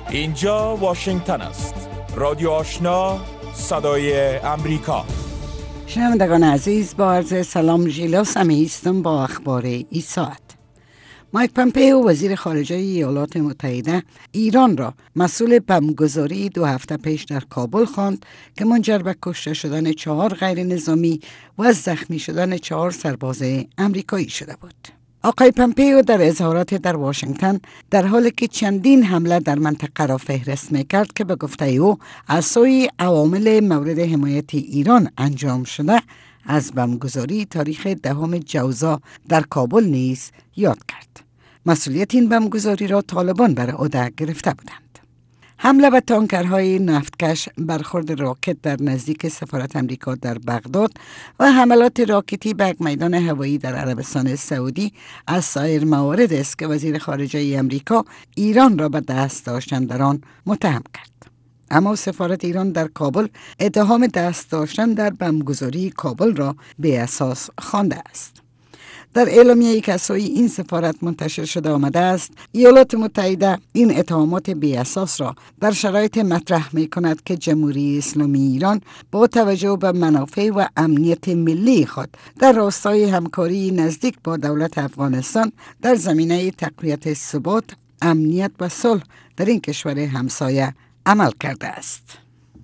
اینجا واشنگتن است. رادیو آشنا، صدای امریکا. شنوندگان عزیز، با عرض سلام ژیلا سمی هستم با اخبار این ساعت. مایک پامپئو وزیر خارجه ایالات متحده ایران را مسئول بمبگذاری 2 هفته پیش در کابل خواند که منجر به کشته شدن 4 غیر نظامی و زخمی شدن 4 سرباز امریکایی شده بود. آقای پامپئو در اظهارات در واشنگتن در حالی که چندین حمله در منطقه را فهرست می‌کرد که به گفته او از سوی عوامل مورد حمایت ایران انجام شده، از بمبگذاری تاریخ 10 جوزا در کابل نیز یاد کرد. مسئولیت این بمبگذاری را طالبان بر عهده گرفته بودند. حمله به تانکرهای نفتکش، برخورد راکت در نزدیک سفارت امریکا در بغداد و حملات راکتی به یک میدان هوایی در عربستان سعودی از سایر موارد است که وزیر خارجه امریکا ایران را به دست داشتن در آن متهم کرد. اما سفارت ایران در کابل اتهام دست داشتن در بمبگذاری کابل را بی اساس خوانده است. در اعلامیه‌ای که از سوی این سفارت منتشر شده آمده است، ایالات متحده این اتهامات بی اساس را در شرایط مطرح می کند که جمهوری اسلامی ایران با توجه به منافع و امنیت ملی خود در راستای همکاری نزدیک با دولت افغانستان در زمینه تقویت ثبات، امنیت و صلح در این کشور همسایه عمل کرده است.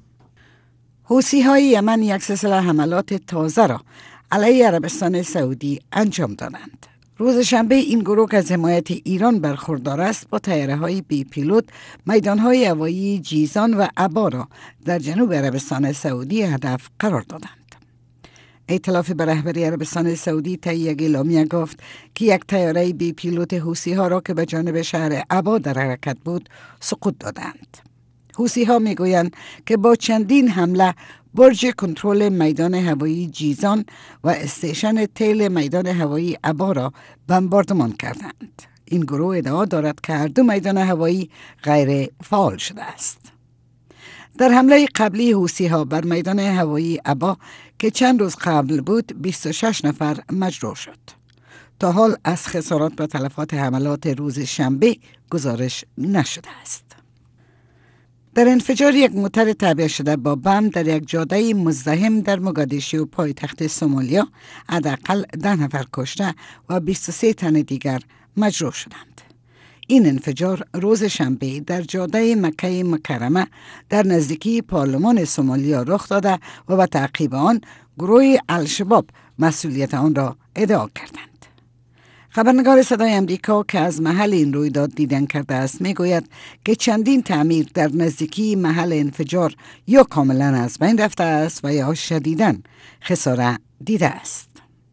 حوثی‌های یمن یک سلسله حملات تازه را علیه عربستان سعودی انجام دادند. روز شنبه این گروه که از حمایت ایران برخوردار است با طیاره‌های بی پیلوت میدان‌های هوایی جیزان و عبا را در جنوب عربستان سعودی هدف قرار دادند. ائتلاف به رهبری عربستان سعودی طی یک اعلامیه گفت که یک طیاره بی پیلوت حوثی‌ها را که به جانب شهر عبا در حرکت بود سقوط دادند. حوثی‌ها میگویند که با چندین حمله برج کنترل میدان هوایی جیزان و استیشن تیل میدان هوایی عبا را بمباردمان کردند. این گروه ادعا دارد که هر 2 میدان هوایی غیر فعال شده است. در حمله قبلی حوثی‌ها بر میدان هوایی عبا که چند روز قبل بود 26 نفر مجروح شد. تا حال از خسارات و تلفات حملات روز شنبه گزارش نشده است. در انفجار یک موتر تعبیه شده با بم در یک جاده مزدحم در موگادیشو پایتخت سومالیا حداقل 10 نفر کشته و 23 تن دیگر مجروح شدند. این انفجار روز شنبه در جاده مکه مکرمه در نزدیکی پارلمان سومالیا رخ داده و به تعقیب آن گروه الشباب مسئولیت آن را ادعا کردند. خبرنگار صدای امریکا که از محل این رویداد دیدن کرده است میگوید که چندین تعمیر در نزدیکی محل انفجار یا کاملا از بین رفته است و یا شدیداً خسارت دیده است.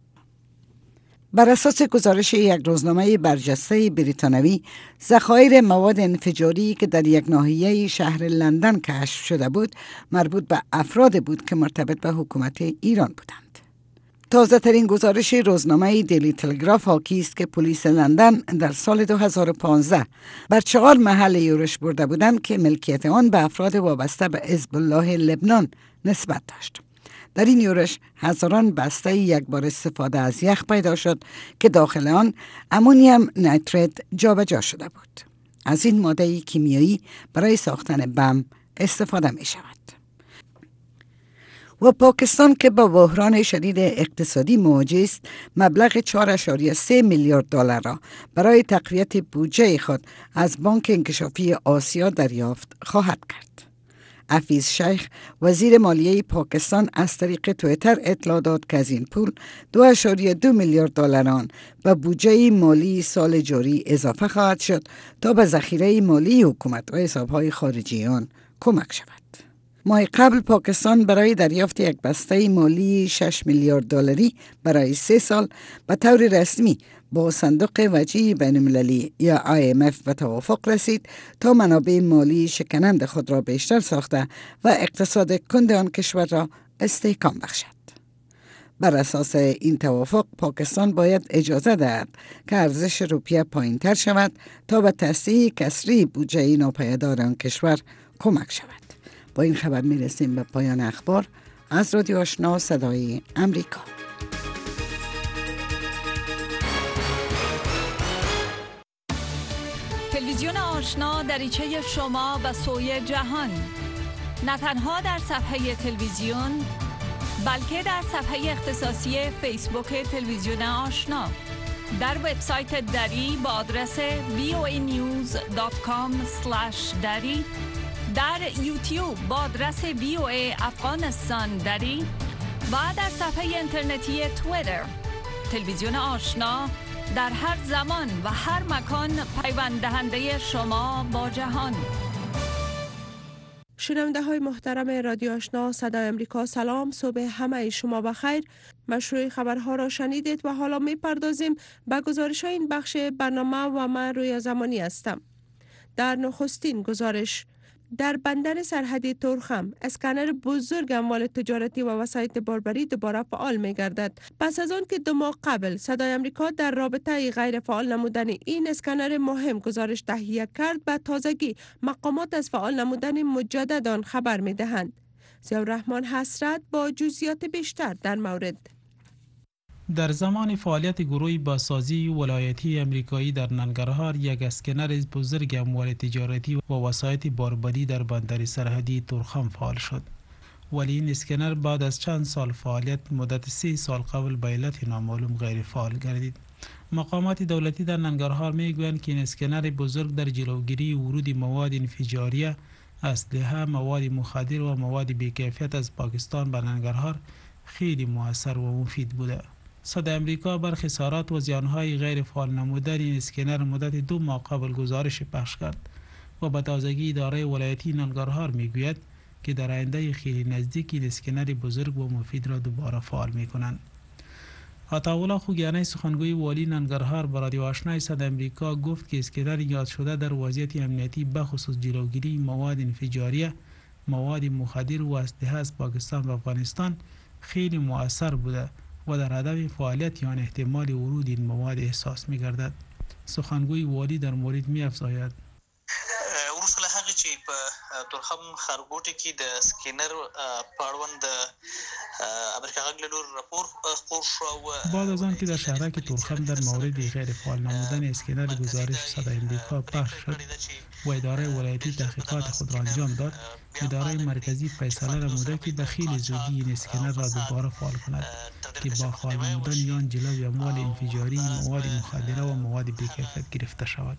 بر اساس گزارش یک روزنامه برجسته بریتانوی، ذخایر مواد انفجاری که در یک ناحیه شهر لندن کشف شده بود مربوط به افراد بود که مرتبط به حکومت ایران بودند. تازه ترین گزارش روزنامه دیلی تلگراف حاکی است که پلیس لندن در سال 2015 بر 4 محل یورش برده بودند که ملکیت آن به افراد وابسته به حزب الله لبنان نسبت داشت. در این یورش هزاران بسته یک بار استفاده از یخ پیدا شد که داخل آن امونیوم نیتریت جابجا شده بود. از این ماده کیمیایی برای ساختن بم استفاده می شود. و پاکستان که با بحران شدید اقتصادی مواجه است، مبلغ 4.3 میلیارد دلار را برای تقویت بودجه خود از بانک انکشافی آسیا دریافت خواهد کرد. حفیظ شیخ وزیر مالیه پاکستان از طریق تویتر اطلاع داد که از این پول 2.2 میلیارد دلار آن به بودجه مالی سال جاری اضافه خواهد شد تا به ذخیره مالی حکومت و حسابهای خارجی آن کمک شود. ماه قبل پاکستان برای دریافت یک بسته مالی 6 میلیارد دلاری برای 3 سال به طور رسمی با صندوق وجه بین‌المللی یا IMF به توافق رسید تا منابع مالی شکننده خود را بیشتر ساخته و اقتصاد کند آن کشور را استحکام بخشد. بر اساس این توافق پاکستان باید اجازه دهد که ارزش روپیه پایین‌تر شود تا به تصحیح کسری بودجه ناپایدار آن کشور کمک شود. با این خبر میرسیم به پایان اخبار از رادیو آشنا صدای امریکا. تلویزیون آشنا دریچه شما به سوی جهان، نه تنها در صفحه تلویزیون بلکه در صفحه اختصاصی فیسبوک تلویزیون آشنا، در وبسایت دری با آدرس voanews.com/dari، در یوتیوب با آدرس VOA افغانستان دری و در صفحه اینترنتی توییتر. تلویزیون آشنا در هر زمان و هر مکان پیوند دهنده شما با جهان. شنونده های محترم رادیو آشنا صدای امریکا، سلام، صبح همه شما بخیر. مشروع خبرها را شنیدید و حالا می پردازیم به گزارش های این بخش برنامه و من رویا زمانی هستم. در نخستین گزارش، در بندر سرحدی تورخم اسکنر بزرگ اموال تجارتی و وسایط باربری دوباره فعال می گردد. پس از آن که 2 ماه قبل صدای امریکا در رابطه غیر فعال نمودن این اسکنر مهم گزارش تهیه کرد، به تازگی مقامات از فعال نمودن مجدد آن خبر می دهند. ضیاءالرحمن حسرت با جزئیات بیشتر در مورد. در زمان فعالیت گروهی بازسازی ولایتی امریکایی در ننگرهار، یک اسکنر بزرگ اموال تجارتی و وسایط باربری در بندر سرحدی تورخم فعال شد. ولی این اسکنر بعد از چند سال فعالیت مدت 3 سال قبل به علت نامعلوم غیر فعال گردید. مقامات دولتی در ننگرهار میگویند که این اسکنر بزرگ در جلوگیری ورود مواد انفجاریه، اسلحه، مواد مخدر و مواد بی‌کیفیت از پاکستان به ننگرهار خیلی مؤثر و مفید بوده. صدای امریکا بر خسارات و زیانهای غیر فعال نمودن این اسکنر مدت 2 ماه قبل گزارش پخش کرد و به تازگی اداره ولایتی ننگرهار میگوید که در آینده خیلی نزدیک این اسکنر بزرگ و مفید را دوباره فعال میکنند. عطاالله خوگیانی، سخنگوی والی ننگرهار، به رادیو آشنای صدای امریکا گفت که اسکنر یاد شده در وضعیت امنیتی بخصوص جلوگیری مواد انفجاریه، مواد مخدر و اسلحه از پاکستان و افغانستان خیلی مؤثر بوده و در هدف فعالیت یا احتمال ورود این مواد احساس می‌گردد. سخنگوی والی در مورد می‌افزاید: ورسره هغه چې په تورخم ښارګوټي کې د سکینر پاړوند امریکا غږ له لوري راپور خپور شو. بعد از آن که در شهرک تورخم در مورد غیر فعال نمودن اسکنر گزارش صدای امریکا پخش شد و اداره ولایتی تحقیقات خود را انجام داد، اداره مرکزی فیصله نموده که به خیلی زودی این اسکنر را دوباره فعال کند که با فعال نمودن یان جلوی اموال انفجاری، مواد مخدره و مواد بی‌کیفیت گرفته شود.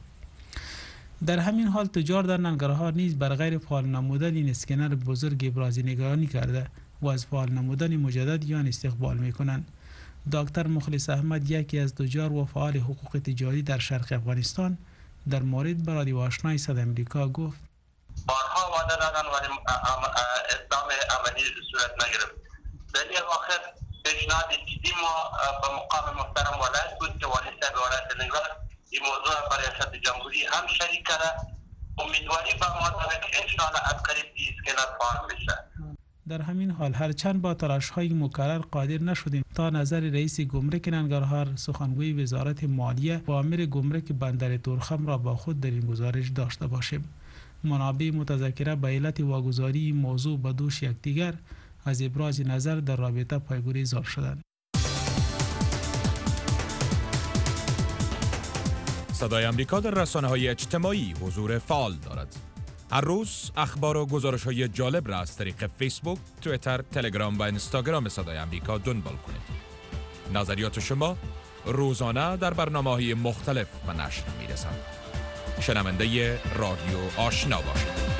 در همین حال تجار در ننگرهار نیز بر غیر فعال نمودن این اسکنر بزرگ ابراز نگرانی کرده و از فعال نمودن مجدد یا استقبال می‌کنند. دکتر مخلص احمد، یکی از تجار و فعال حقوق تجاری در شرق افغانستان، در مورد به رادیو آشنای صدای امریکا گفت: بارها وعده دادن ولی اقدام عملی صورت نگرفت. در این آخر پیشنهاد جدی ما به مقام محترم ولایت بود که والی صاحب ولایت ننگرهار این موضوع برای ریاست جمهوری هم شریک کرده. امیدواری به ما داره که انشاءالله از قریب اسکنر فعال بشه. در همین حال هرچند با تلاش‌های مکرر قادر نشدیم تا نظر رئیس گمرک ننگرهار، سخنگوی وزارت مالیه و امیر گمرک بندر تورخم را با خود در این گزارش داشته باشیم. منابع متذکره به علت واگذاری موضوع به دوش یکدیگر از ابراز نظر در رابطه پایگذار شدند. صدای امریکا در رسانه‌های اجتماعی حضور فعال دارد. هر روز اخبار و گزارش‌های جالب را از طریق فیسبوک، توییتر، تلگرام و اینستاگرام صدای امریکا دنبال کنید. نظریات شما روزانه در برنامه‌های مختلف به نشر می‌رسد. شنونده رادیو آشنا باشید.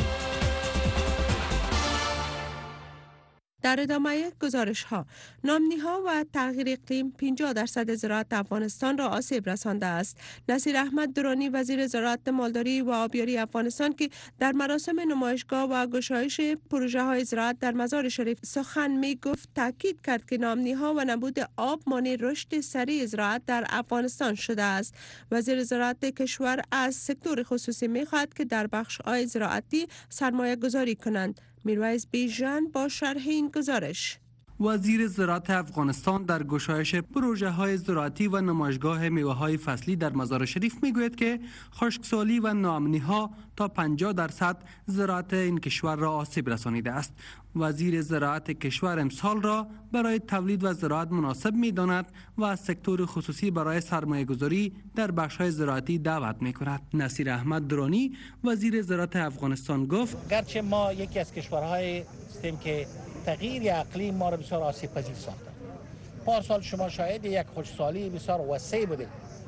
در ادامه گزارش ها، نامنی ها و تغییر اقلیم 50% زراعت افغانستان را آسیب رسانده است. نصیر احمد درانی، وزیر زراعت، مالداری و آبیاری افغانستان، که در مراسم نمایشگاه و گشایش پروژه های زراعت در مزار شریف سخن می گفت، تاکید کرد که نامنی ها و نبود آب مانع رشد سریع زراعت در افغانستان شده است. وزیر زراعت کشور از سکتور خصوصی می خواهد که در بخش های زراعتی سرمایه گذاری کنند. میرویس بیژن با شرح این گزارش. وزیر زراعت افغانستان در گشایش پروژه‌های زراعتی و نمایشگاه میوه‌های فصلی در مزار شریف میگوید که خشکسالی و ناامنی‌ها تا 50% زراعت این کشور را آسیب رسانیده است. وزیر زراعت کشور امسال را برای تولید و زراعت مناسب می‌داند و از سکتور خصوصی برای سرمایه‌گذاری در بخش‌های زراعتی دعوت می‌کند. نصیر احمد درانی وزیر زراعت افغانستان گفت: گرچه ما یکی از کشورهای هستیم که تغییر اقلیم ما را بسیار آسیب پذیر ساخته. پارسال شما شاهد یک خشکسالی بسیار وسیع بودید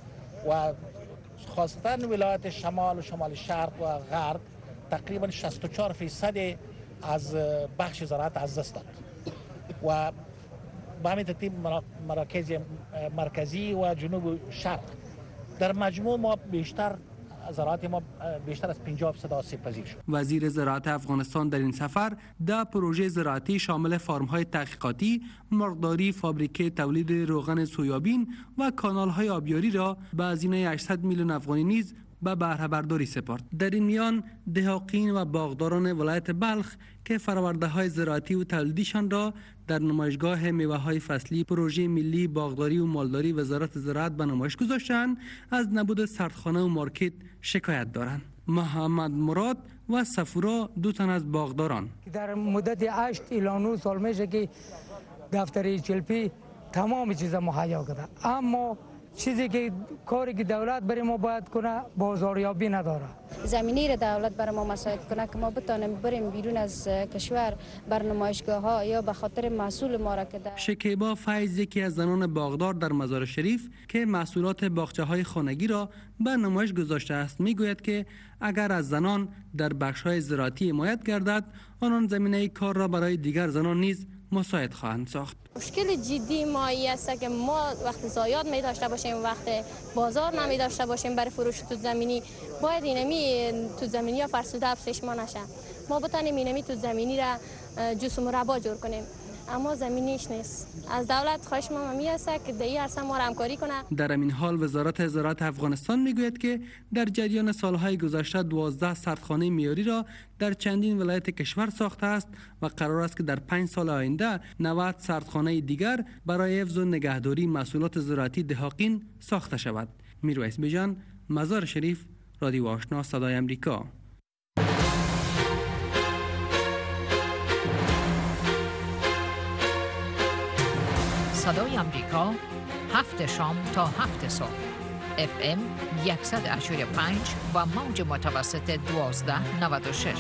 و خاصتا ولایت شمال و شمال شرق و غرب تقریبا 64% از بخش زراعت از دست داد و به همین ترتیب مراکز مرکزی و جنوب شرق در مجموع ما بیشتر زراعت ما بیشتر از 50% آسیب پذیر شد. وزیر زراعت افغانستان در این سفر 10 پروژه زراعتی شامل فارم‌های تحقیقاتی، مرغداری، فابریکه تولید روغن سویابین و کانال‌های آبیاری را به هزینه 800 میلیون افغانی نیز به بهره برداری سپرد. در این میان دهاقین و باغداران ولایت بلخ که فراورده‌های زراعتی و تولیدیشان را در نمایشگاه میوه‌های فصلی پروژه ملی باغداری و مالداری وزارت زراعت به نمایش گذاشتند، از نبود سردخانه و مارکت شکایت دارند. محمد مراد و صفورا 2 تن از باغداران در مدت 8 الی 9 سال میشه که دفتر چلپی تمام چیزا مهیا کرده، اما چیزی که کاری که دولت برای ما باید کنه بازاریابی نداره. زمینی را دولت برای ما مساعد کنه که ما بتانیم بریم بیرون از کشور بر نمایشگاه ها یا به خاطر محصول ما را که شکیبا فیض یکی از زنان باغدار در مزار شریف که محصولات باغچه های خانگی را به نمایش گذاشته است میگوید که اگر از زنان در بخش های زراعتی حمایت گردد، آنان زمینه کار را برای دیگر زنان نیز مساعد خواهند ساخت. مشکل جدی ما است که ما وقت زایات می داشته باشیم، وقت بازار نمی داشته باشیم برای فروش تو زمینی، باید اینمی تو زمینی ها فرسوده افزایش ما نشه. ما بتانیم اینمی تو زمینی را جوس و مربا جور کنیم، اما زمینیش نیست. از دولت خواهش ما همی است که در این عرصه ما را همکاری کنه. در این حال وزارت زراعت افغانستان میگوید که در جریان سالهای گذشته 12 سردخانه معیاری را در چندین ولایت کشور ساخته است و قرار است که در 5 سال آینده 90 سردخانه دیگر برای حفظ و نگهداری محصولات زراعتی دهاقین ساخته شود. میرویس بیژن، مزار شریف، رادیو آشنا صدای آمریکا. صدای آمریکا 7 شام تا 7 صبح FM 100.5 و موج متوسط 1296.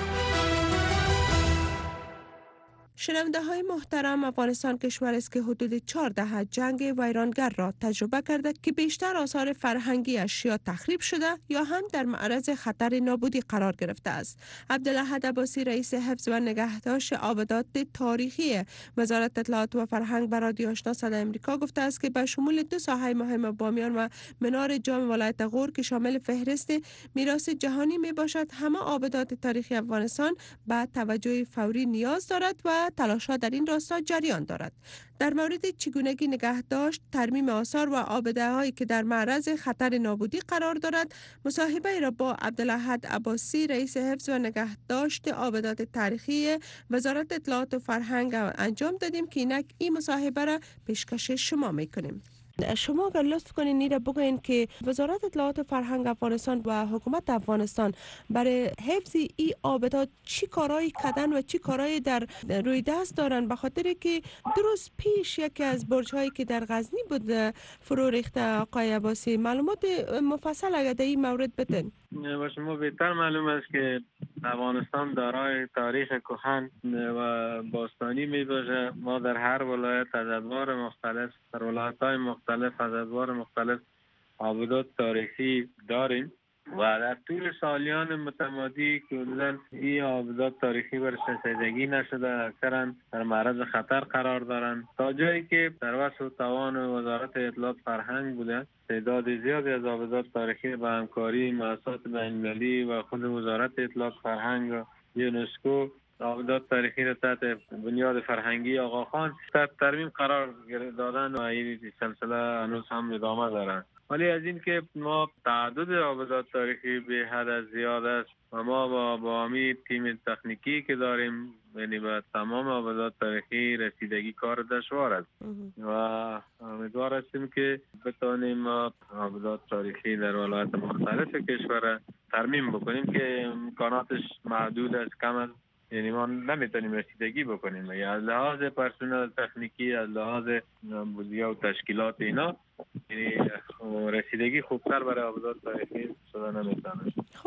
شنونده های محترم، افغانستان کشور است که حدود 4 دهه جنگ ویرانگر را تجربه کرده که بیشتر آثار فرهنگی اشیا تخریب شده یا هم در معرض خطر نابودی قرار گرفته است. عبدالاحد عباسی رئیس حفظ و نگهداشت آبادات تاریخی وزارت اطلاعات و فرهنگ به رادیو آشنا صدای آمریکا گفته است که به شمول 2 ساحه مهم بامیان و منار جام ولایت غور که شامل فهرست میراث جهانی می باشد، همه آبادات تاریخی افغانستان به توجه فوری نیاز دارد و تلاش‌ها در این راستا جریان دارد. در مورد چگونگی نگهداشت، ترمیم آثار و آباده‌هایی که در معرض خطر نابودی قرار دارد، مصاحبه را با عبدالاحد عباسی رئیس حفظ و نگهداشت آبادات تاریخی وزارت اطلاعات و فرهنگ انجام دادیم که اینک این مصاحبه را پیشکش شما می‌کنیم. شما اگر لطف کنین این را بگوین که وزارت اطلاعات و فرهنگ افغانستان و حکومت افغانستان برای حفظ این آبادات چی کارایی کردن و چی کارایی در روی دست دارن، به خاطر که درست پیش یکی از برج‌هایی که در غزنی بود فرو ریخته. آقای عباسی، معلومات مفصل اگر در این مورد بدین. با شما بهتر معلوم است که افغانستان دارای تاریخ کهن و باستانی می باشه. ما در هر ولایت از ادوار مختلف، در ولایت‌های مختلف از ادوار مختلف آبادات تاریخی داریم و در طول سالیان متمادی که حدوداً این آبادات تاریخی برش رسیدگی نشده، اکثرا در معرض خطر قرار دارند، تا جایی که در وسع توان وزارت اطلاعات فرهنگ بوده تعداد زیادی از آبادات تاریخی با همکاری مؤسسات بین‌المللی و خود وزارت اطلاعات فرهنگ و یونسکو آبادات تاریخی را تحت بنیاد فرهنگی آقاخان تحت ترمیم قرار دادن و این سلسله هنوز هم ادامه دارند. ولی از این که ما تعدد آبادات تاریخی به حد از زیاد است و ما با همین تیم تکنیکی که داریم، یعنی به تمام آبادات تاریخی رسیدگی کار دشوار است و امیدوار هستیم که بتوانیم آبادات تاریخی در ولایات مختلف کشور ترمیم بکنیم که امکاناتش محدود است، کم است، یعنی ما نمیتونیم رسیدگی بکنیم. یا از لحاظ پرسنل تکنیکی، از لحاظ بودجه و تشکیلات اینا، یعنی رسیدگی خوبتر برای آبادات تاریخی شده نمیتونه. خب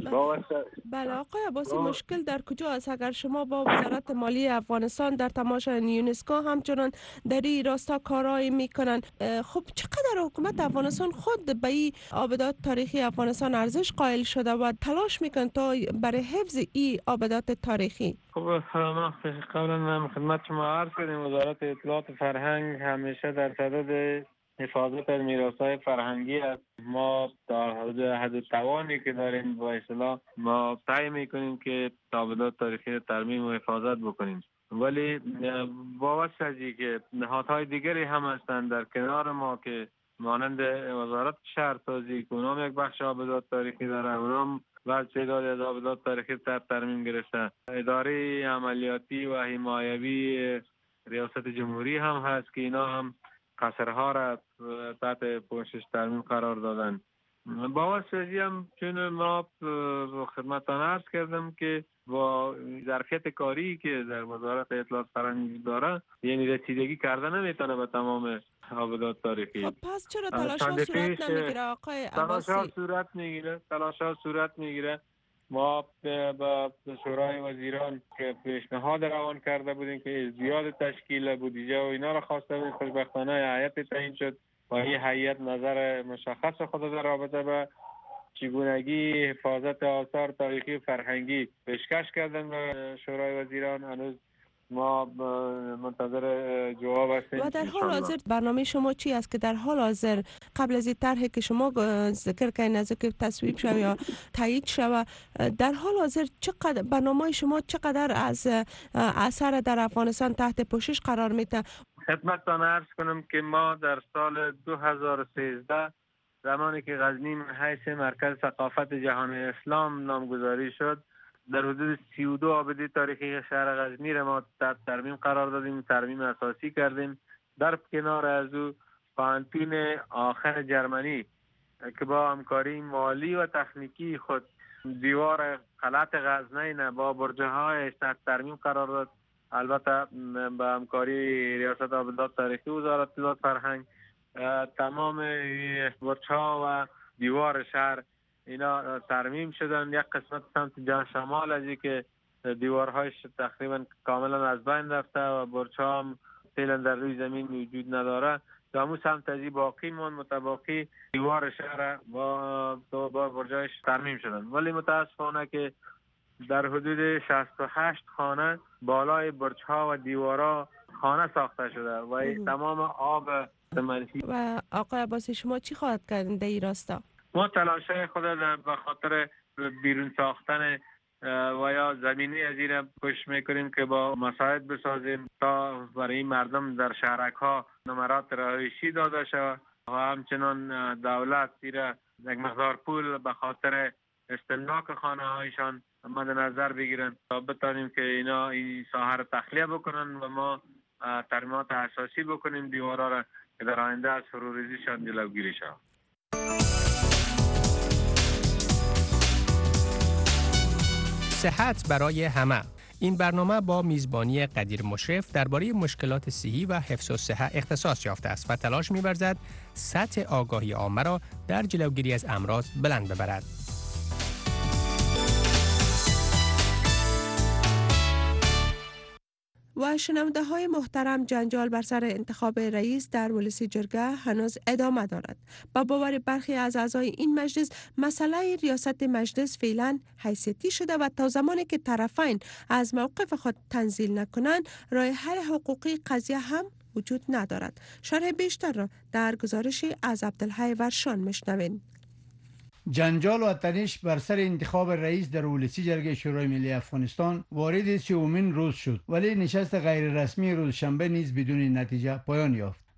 بله آقای عباسی، مشکل در کجا است؟ اگر شما با وزارت مالی افغانستان در تماشای یونسکو همچنان در این راستا کارایی میکنن، خب چقدر حکومت افغانستان خود به این آبادات تاریخی افغانستان ارزش قائل شده و تلاش میکن تا برای حفظ این آبادات تاریخی؟ خب ما قبلا خدمت شما عرض کردیم وزارت اطلاعات و فرهنگ همیشه در صدد حفاظت از میراث‌های فرهنگی است. ما در حد توانی که داریم با اصطلاح ما سعی میکنیم که آبادات تاریخی ترمیم و حفاظت بکنیم، ولی با وجه که نهادهای دیگری هم هستند در کنار ما که مانند وزارت شهرسازی که اونم یک بخش آبادات تاریخی داره، اونم بعض تعدادی از آبادات تاریخی ترمیم گرفته، اداره عملیاتی و حمایوی ریاست جمهوری هم هست که اینا هم قصرها را تحت پوشش ترمیم قرار دادن. با واسطی هم چون ما خدمتان عرض کردم که با ظرفیت کاری که در وزارت اطلاعات فرهنگ داره، یعنی رسیدگی کرده نمیتونه به تمام آبادات تاریخی. خب پس چرا تلاش‌ها صورت نمیگیره آقای عباسی؟ تلاش‌ها صورت میگیره. ما با شورای وزیران که پیشنهاد روان کرده بودیم که زیاد تشکیل بودجه و اینا را خواسته بودیم، خوشبختانه هیئت تعیین شد و این هیئت نظر مشخص خود در رابطه به چگونگی حفاظت آثار تاریخی و فرهنگی پیشکش کردن به شورای وزیران. هنوز ما منتظر جواب هستیم. و در حال حاضر برنامه شما چی است که در حال حاضر قبل از این طرحی که شما ذکر کردین از که تصویب شود یا تایید شود، در حال حاضر چقدر برنامه شما چقدر از اثر در افغانستان تحت پوشش قرار میده؟ خدمتتان عرض کنم که ما در سال 2013 زمانی که غزنی من حیث مرکز ثقافت جهان اسلام نامگذاری شد، در حدود 32 آبادی تاریخی شهر غزنی را ما ترمیم قرار دادیم، ترمیم اساسی کردیم. در کنار از او پانتون آخر جرمنی که با همکاری مالی و تکنیکی خود دیوار قلعه غزنین با برج‌های ترمیم قرار داد، البته با همکاری ریاست آبادات تاریخی وزارت اطلاعات فرهنگ. تمام برج‌ها و دیوار شهر اینا ترمیم شدن. یک قسمت سمت جهان شمال از که دیوارهایش تقریبا کاملا از بین رفته و برج‌ها هم فعلا در روی زمین وجود نداره. دامو سمت از باقی متباقی دیوار شهر با برج‌هایش ترمیم شدن، ولی متاسفانه که در حدود 68 خانه بالای برج‌ها و دیوارها خانه ساخته شده و تمام آب منفی. و آقای عباسی شما چی خواهد کردین در این راستا؟ ما تلاش‌های خود به خاطر بیرون ساختن و یا زمینی از این کوشش میکنیم که با مساعد بسازیم تا برای مردم در شهرک‌ها نمرات رهایشی داده شود و همچنان دولت زیر یک مقدار پول به خاطر استملاک خانه هایشان مد نظر بگیرن تا بتانیم که اینا این ساحه را تخلیه بکنن و ما ترمیمات اساسی بکنیم دیوارا را که در آینده از فروریزیشان جلوگیری شود. صحت برای همه. این برنامه با میزبانی قدیر مشرف درباره مشکلات صحی و حفظ الصحه اختصاص یافته است و تلاش می‌ورزد سطح آگاهی عامه را در جلوگیری از امراض بلند ببرد. و شنونده های محترم، جنجال بر سر انتخاب رئیس در ولسی جرگه هنوز ادامه دارد. با باور برخی از اعضای این مجلس مسئله ریاست مجلس فعلا حیثیتی شده و تا زمانی که طرفین از موقف خود تنزل نکنند راه حل حقوقی قضیه هم وجود ندارد. شرح بیشتر را در گزارش از عبدالحی ورشان میشنوین. جنجال و تنش بر سر انتخاب رئیس در ولسی جرگه شورای ملی افغانستان وارد 30مین روز شد، ولی نشست غیر رسمی روز شنبه نیز بدون نتیجه پایان یافت.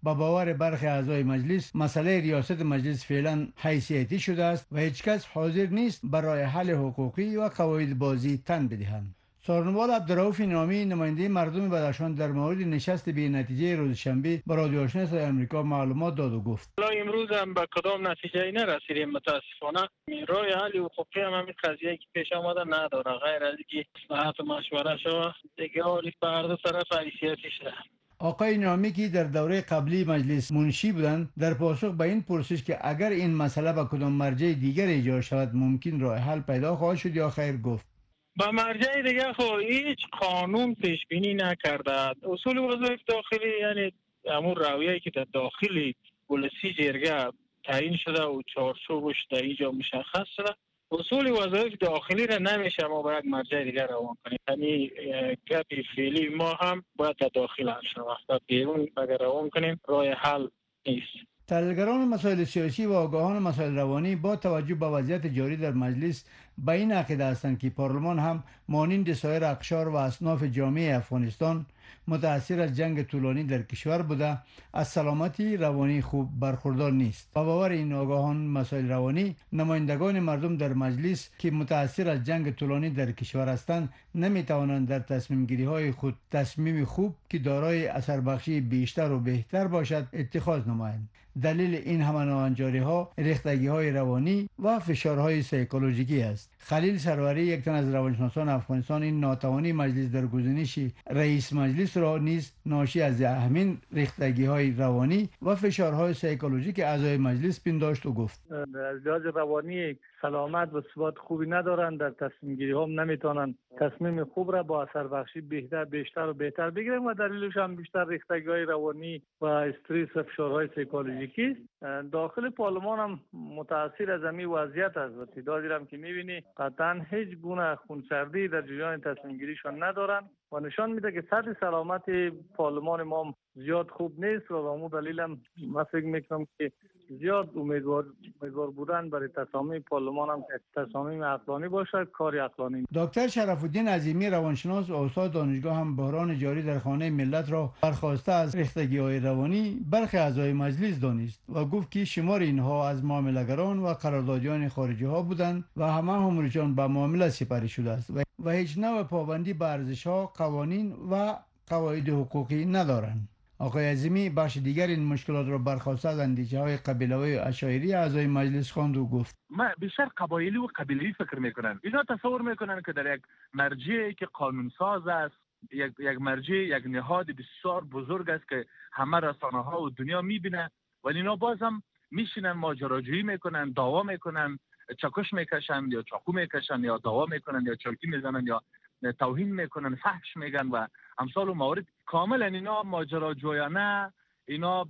با باور برخی اعضای مجلس مسئله ریاست مجلس فعلا حیثیتی شده است و هیچ کس حاضر نیست برای حل حقوقی و قواعد بازی تن بدهند. سارنوال عبدالرؤوف نامی نماینده مردم بدخشان در مورد نشست بی نتیجه روز شنبه با رادیو آشنا صدای آمریکا معلومات داد و گفت امروز هم به کدام نتیجه نرسیدیم متاسفانه. راه حل حقوقی هم همین قضیه که پیش آمده نداره غیر از اینکه مصلحت و مشوره شود دیگه حالی به هر دو طرف حیثیتی شده. آقای نامی که در دوره قبلی مجلس منشی بودند در پاسخ به این پرسش که اگر این مسئله به کدام مرجع دیگر ایجاد شود ممکن راه حل پیدا خواهد شد یا خیر گفت با مرجع دیگه خب هیچ قانون پیش بینی نکرده. اصول وظایف داخلی یعنی همون رویه‌ای که در داخلی پلیسی جرگه تعیین شده و چارچوبش در اینجا مشخص شده، اصول وظایف داخلی را نمیشه ما با یک مرجع دیگر روان کنیم. یعنی گپ فعلی ما هم باید در داخل حل شود و بیرون اگر روان کنیم راه حل نیست. تحلیلگران مسائل سیاسی و آگاهان مسائل روانی با توجه به وضعیت جاری در مجلس به این عقیده هستند که پارلمان هم مانند سایر اقشار و اصناف جامعه افغانستان متأثر از جنگ طولانی در کشور بوده از سلامتی روانی خوب برخوردار نیست. با باور این آگاهان مسائل روانی نمایندگان مردم در مجلس که متأثر از جنگ طولانی در کشور هستند نمیتوانند در تصمیم گیری های خود تصمیم خوب که دارای اثر بخشی بیشتر و بهتر باشد اتخاذ نمایند. دلیل این همه ناهنجاری ها ریختگی های روانی و فشارهای سایکولوژیکی است. خلیل سروری یک تن از روانشناسان افغانستان این ناتوانی مجلس در گزینش رئیس مجلس را نیز ناشی از همین ریختگی های روانی و فشارهای سایکولوژیک اعضای مجلس پنداشت و گفت از لحاظ روانی سلامت و ثبات خوبی ندارند، در تصمیم گیری هم نمیتونن تصمیم خوب را با اثر بخشی بیشتر و بهتر بگیرن و دلیلش هم بیشتر ریختگی های روانی و استرس و فشارهای سایکولوژیکی است. داخل پارلمان هم متأثر از همین وضعیت است و تعدادی هم که میبینی قطعا هیچ گونه خونسردی در جریان تصمیم گیریشان ندارن و نشان میده که سطح سلامت پارلمان ما زیاد خوب نیست و به اون دلیل هم من فکر میکنم که زیاد امیدوار بودن برای تصامیم پارلمان هم که تصامیم عقلانی باشد، کاری عقلانی. دکتر شرف الدین عظیمی روانشناس و استاد دانشگاه هم بحران جاری در خانه ملت را برخواسته از ریختگی‌های روانی برخی اعضای مجلس دانست و گفت که شمار اینها از معامله‌گران و قراردادیان خارجی ها بودند و همه همرجان به معامله سپری شده است و هیچ نوع پابندی بر ارزش‌ها، قوانین و قواعد حقوقی ندارند. آقای عظیمی بخش دیگر این مشکلات را برخواسته از اندیشه‌های قبیله‌ای اشاعری اعضای مجلس خواند و گفت ما بیشتر قبایلی و قبیله‌ای فکر میکنن. اینا تصور میکنن که در یک مرجعی که قانونساز است، یک مرجع، یک نهاد بسیار بزرگ است که همه رسانه‌ها و دنیا میبینه، ولی اینا باز هم میشینن ماجراجویی میکنن، دعوا میکنن، چکش میکشن یا چاقو میکشن یا دعوا میکنن یا چاقی میزنن یا توهین میکنن، فحش میگن و امثال و موارد. کاملا اینا ماجراجویانه، اینا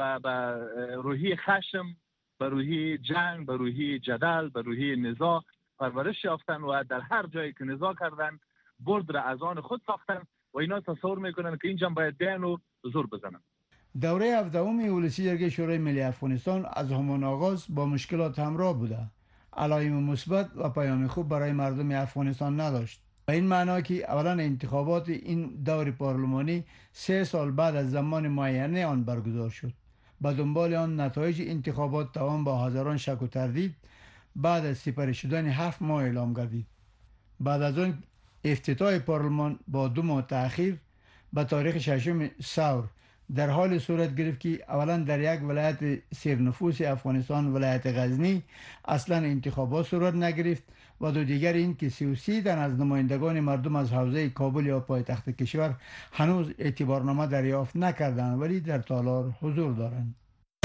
با روحی خشم، به روحی جنگ، به روحی جدل، به روحی نزاع پرورش یافتن و در هر جایی که نزاع کردن برد را از آن خود ساختن و اینا تصور میکنن که اینجا باید بیان و زور بزنن. دوره 17 اولسی جرگه شورای ملی افغانستان از همان آغاز با مشکلات همراه بوده. علائم مثبت و پیام خوب برای مردم افغانستان نداشت. به این معنا که اولا انتخابات این دور پارلمانی 3 سال بعد از زمان معینه آن برگزار شد. به دنبال آن نتایج انتخابات تمام با هزاران شک و تردید بعد از سپری شدن 7 ماه اعلام گردید. بعد از آن افتتاح پارلمان با 2 ماه تأخیر به تاریخ 6 ثور در حال صورت گرفت که اولا در یک ولایت سیرنفوس افغانستان ولایت غزنی اصلا انتخابات صورت نگرفت و دو دیگر این که 33 تن از نمایندگان مردم از حوزه کابل یا پایتخت کشور هنوز اعتبارنامه دریافت نکردند ولی در تالار حضور دارند.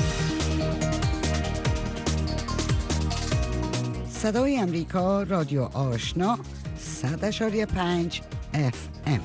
صدای امریکا رادیو آشنا 100.5 FM.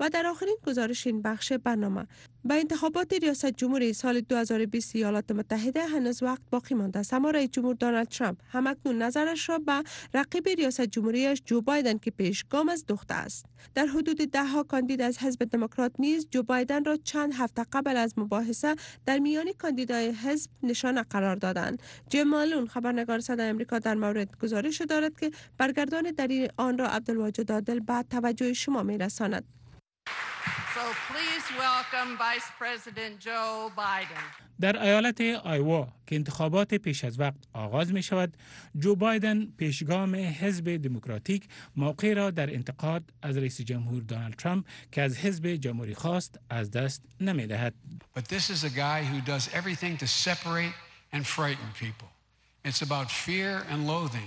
و در آخرین گزارش این بخش برنامه به انتخابات ریاست جمهوری سال 2020 ایالات متحده هنوز وقت باقی مانده است، اما رئیس جمهور دونالد ترامپ همکنون نظرش را به رقیب ریاست جمهوریش جو بایدن که پیشگام از دوخته است. در حدود 10 کاندید از حزب دموکرات نیز جو بایدن را چند هفته قبل از مباحثه در میان کاندیدای حزب نشانه قرار دادند. جیم مالون خبرنگار صدای آمریکا در مورد گزارش دارد که برگردان دلیل آن را عبدالواجد عادل به توجه شما می‌رساند. در ایالت آیوا که انتخابات پیش از وقت آغاز می شود، جو بایدن پیشگام حزب دموکراتیک موقع را در انتقاد از رئیس جمهور دونالد ترامپ که از حزب جمهوری خواست از دست نمی دهد. But this is a guy who does everything to separate and frighten people. It's about fear and loathing.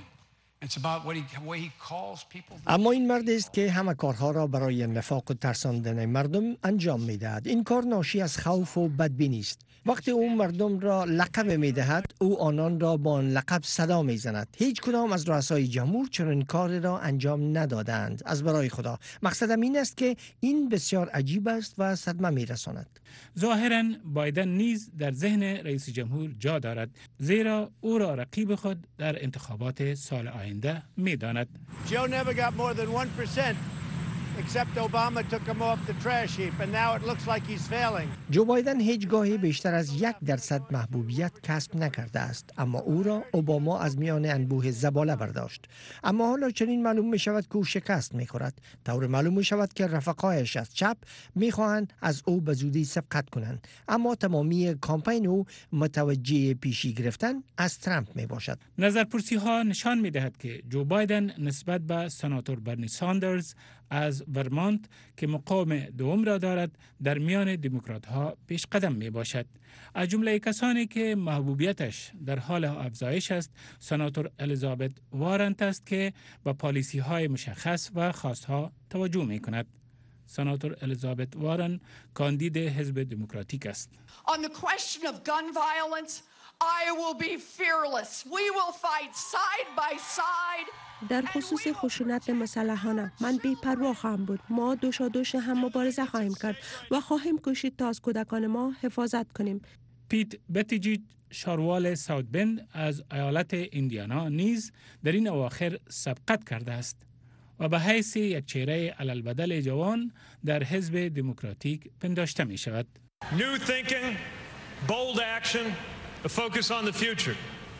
اما این مرد است که همه کارها را برای نفاق و ترساندن مردم انجام می دهد. این کار ناشی از خوف و بدبینی است. وقتی او مردم را لقب می دهد، او آنان را با آن لقب صدا می زند. هیچ کدام از رؤسای جمهور چنین کار را انجام ندادند. از برای خدا، مقصدم این است که این بسیار عجیب است و صدمه می رساند. ظاهراً بایدن نیز در ذهن رئیس جمهور جا دارد، زیرا او را رقیب خود در انتخابات سال آینده می داند. Joe never got more than 1%. Except Obama took him off the trash heap and now it looks like he's failing. جو بایدن هیچگاهی بیشتر از 1% محبوبیت کسب نکرده است، اما او را اوباما از میان انبوه زباله برداشت. اما حالا چنین معلوم می شود که او شکست می خورد. طور معلوم می شود که رفقایش از چپ می خواهند از او به زودی سبقت کنند، اما تمامی کامپین او متوجه پیشی گرفتن از ترامپ می باشد. نظرپرسی ها نشان می دهد که جو بایدن نسبت به سناتور برنی ساندرز از ورمانت که مقام دوم را دارد در میان دموکرات ها پیش قدم می باشد. از جمله کسانی که محبوبیتش در حال افزایش است، سناتور الیزابت وارن است که با پالیسی های مشخص و خاص ها توجه می کند. سناتور الیزابت وارن کاندید حزب دموکراتیک است. On the question of gun violence, I will be fearless. We will fight side by side. در خصوص خشونت مسلحانه من بی‌پروا خواهم بود. ما دوشادوش هم مبارزه خواهیم کرد و خواهیم کوشید تا از کودکان ما حفاظت کنیم. پیت بتیجیج شاروال ساوت بند از ایالت ایندیانا نیز در این اواخر سبقت کرده است و به حیث یک چهره علالبدل جوان در حزب دموکراتیک پنداشته می شود. New thinking, bold action, a focus on the future.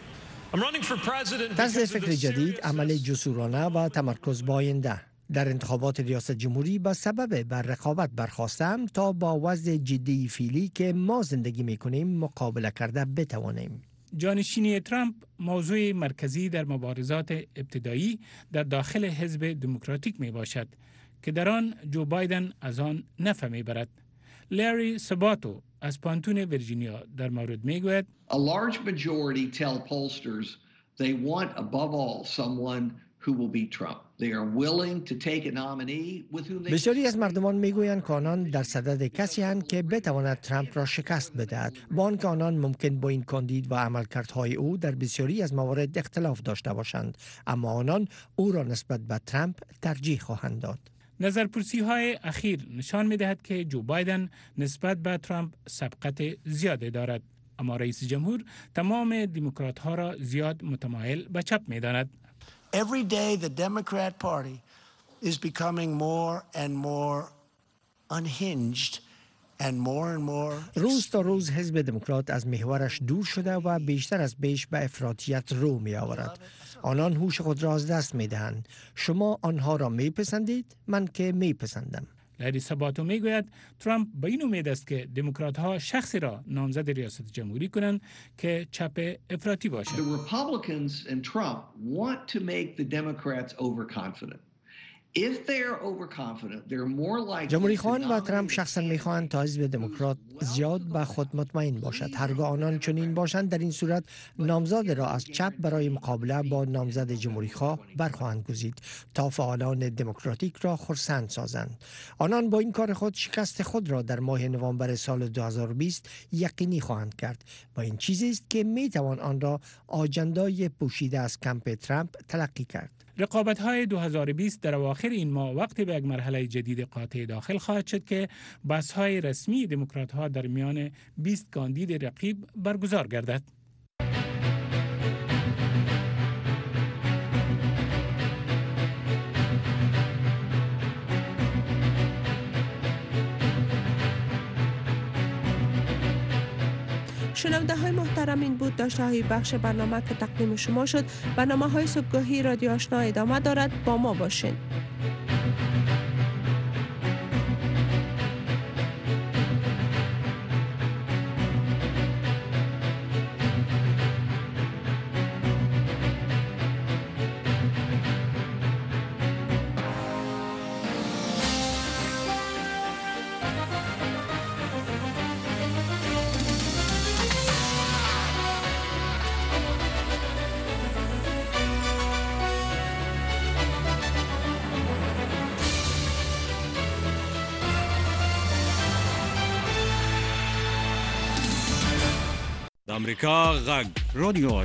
طرز فکر جدید، عمل جسورانه و تمرکز با آینده. در انتخابات ریاست جمهوری با سبب بر رقابت برخاستم تا با وضع جدی فعلی که ما زندگی می‌کنیم مقابله کرده بتوانیم. جانشینی ترامپ موضوع مرکزی در مبارزات ابتدایی در داخل حزب دموکراتیک می باشد که در آن جو بایدن از آن نفع می برد. لری سباتو از پانتون ویرجینیا در مورد میگوید A large majority tell pollsters they want above all someone who will beat Trump. They are willing to take a nominee with whom they بسیاری از مردمان میگویند که آنان در صدد کسی هستند که بتواند ترامپ را شکست بدهد، با آنکه آنان ممکن با این کاندید و عملکردهای او در بسیاری از موارد اختلاف داشته باشند، اما آنان او را نسبت به ترامپ ترجیح خواهند داد. نظرپرسی های اخیر نشان می دهد که جو بایدن نسبت به ترامپ سبقت زیاده دارد، اما رئیس جمهور تمام دموکرات ها را زیاد متمایل به چپ می داند. Every day the Democrat Party is becoming more and more unhinged and more روز تا روز حزب دموکرات از محورش دور شده و بیشتر از بیش به افراطیت رو می آورد. آنان هوش خود را از دست می دهند. شما آنها را می پسندید؟ من که می پسندم. لری سباتو می گوید ترامپ به این امید است که دموکرات ها شخصی را نامزد ریاست جمهوری کنند که چپ افراطی باشد. The Republicans and Trump want to make the Democrats overconfident. If they are overconfident, they're more likely جمهوری خواهان و ترامپ شخصا می‌خواهند تا حزب دموکرات زیاد به خود مطمئن باشد. هرگاه آنان چنین باشند، در این صورت نامزد را از چپ برای مقابله با نامزد جمهوری خواه برخواهند گزید تا فعالان دموکراتیک را خرسند سازند. آنان با این کار خود شکست خود را در ماه نوامبر سال 2020 یقینی خواهند کرد. با این چیزی است که می‌توان آن را آجندای پوشیده از کمپ ترامپ تلقی کرد. رقابت‌های 2020 در اواخر این ماه وقتی به یک مرحله جدید قاطع داخل خواهد شد که بحث‌های رسمی دموکرات‌ها در میان 20 کاندید رقیب برگزار گردد. شنونده های محترم، این بود داشته های بخش برنامه که تقدیم شما شد. برنامه های صبحگاهی رادیو آشنا ادامه دارد، با ما باشین. امریکا غږ رادیو